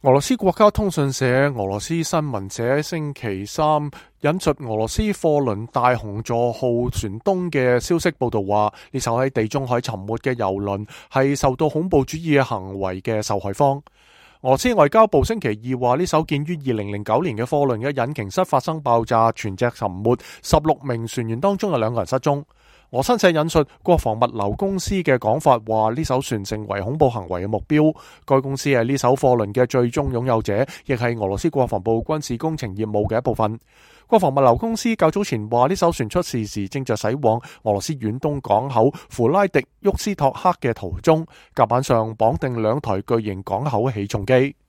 俄羅斯國家通訊社、俄羅斯新聞社星期三引述俄羅斯貨輪大熊座號船東嘅消息報道話，呢艘喺地中海沉沒嘅油輪係受到恐怖主義行為嘅受害方。俄羅斯外交部星期二話，呢艘建於2009年嘅貨輪嘅引擎室發生爆炸，船隻沉沒，16名船員當中有2個人失蹤。俄新社引述國防物流公司嘅講法話，呢艘船成為恐怖行為嘅目標。該公司係呢艘貨輪嘅最終擁有者，亦係俄羅斯國防部軍事工程業務嘅一部分。國防物流公司較早前話，呢艘船出事時正在駛往俄羅斯遠東港口弗拉迪沃斯托克嘅途中，甲板上綁定2台巨型港口起重機。